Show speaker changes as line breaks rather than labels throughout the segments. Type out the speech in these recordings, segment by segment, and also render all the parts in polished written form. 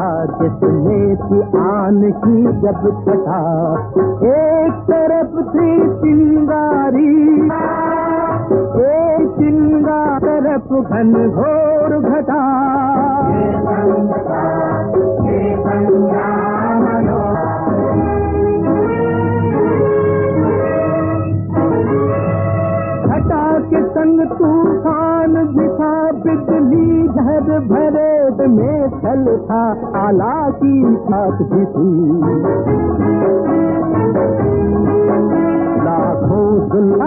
जिसने थी आन की जब छटा, एक तरफ थी चिंगारी, एक चिंगार तरफ घन घोर घटा। घटा के संग तूफान भी था, बिजली घर भरे में छल था, आला की छात भी थी। लाखों दुल्हा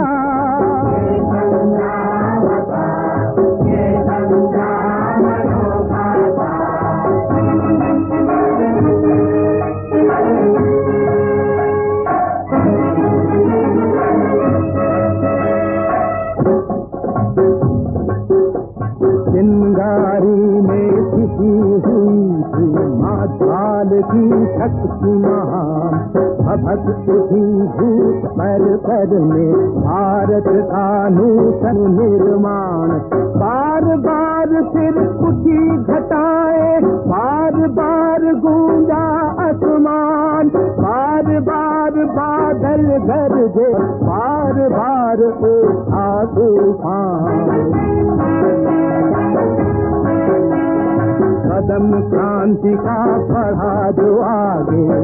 चिंगारी में छिपी हुई थी माँ ज्वाल की शक्ति महान, भक्त थी भूत पर में भारत का नूतन निर्माण। बार बार फिर उठी घटाए, बार बार गूंजा आसमान, बार बार बादल गरजे, बार बार उठा तूफान। कदम क्रांति का बढ़ा जो आगे,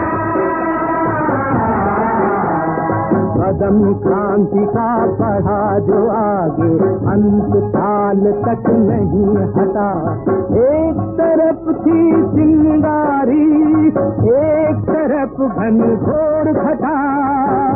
कदम क्रांति का बढ़ा जो आगे, अंत काल तक नहीं हटा। एक तरफ थी चिंगारी, एक तरफ घन घोर घटा।